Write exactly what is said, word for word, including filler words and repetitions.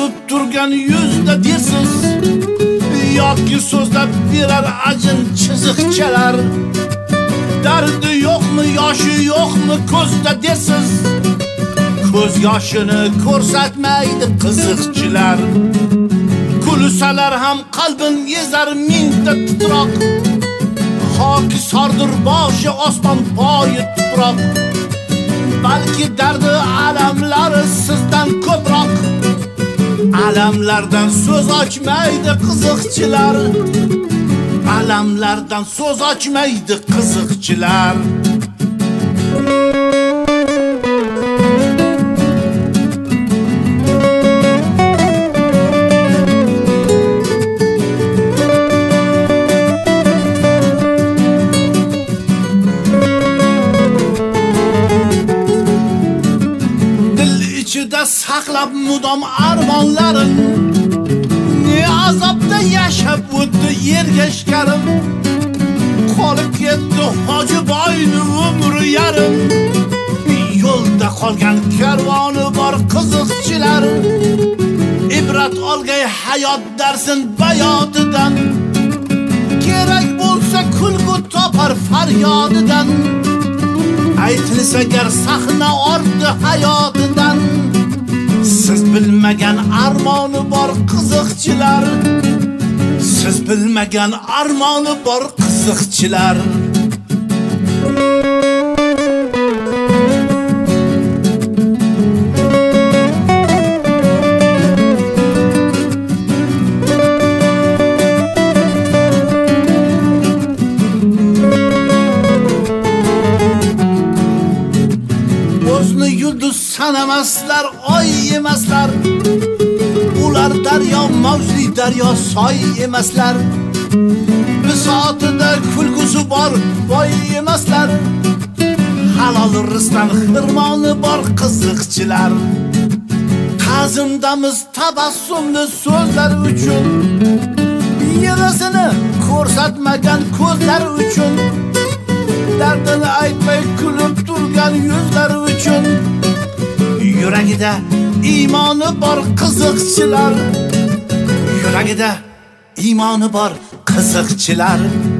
kulib turgan yuzda dersiz, yoki so'zlab berar ajin chiziqchalar. Dardi yo'qmi, yoshi yo'qmi ko'zda dersiz, ko'z yoshini ko'rsatmaydi qiziqchilar. Kulsalar ham qalbin ezar mingta titroq, hoki sordir boshi osmon poyi tuproq. Balki dardi alamlari sizdan ko'proq, alamlardan so'z ochmaydi qiziqchilar, alamlardan so'z ochmaydi qiziqchilar. Saqlab mudom armonlarim, ne azobda yashab o'tdi ergashkarim. Qolib ketdi Hojiboyni umri yarim, yo'lda qolgan karvoni bor qiziqchilar. Ibrat olgay hayot darsin bayotidan, kerak bo'lsa kulgu topar faryodidan. Aytilsa gar sahna orti hayotidan, siz bilmagan armoni bor qiziqchilar, siz bilmagan armoni bor qiziqchilar. O'zni yulduz sanamaslar, oy emaslar. Ular daryo, mavjli daryo, soy emaslar. Bisotida kulgusi bor, boy emaslar. Halol rizqdan xirmoni bor qiziqchilar. Ta'zimdamiz tabassumli so'zlar uchun, yig'isini ko'rsatmagan ko'zlar uchun, dardini aytmay kulib turgan yuzlar uchun. Yuragida iymoni bor qiziqchilar, yuragida iymoni bor qiziqchilar.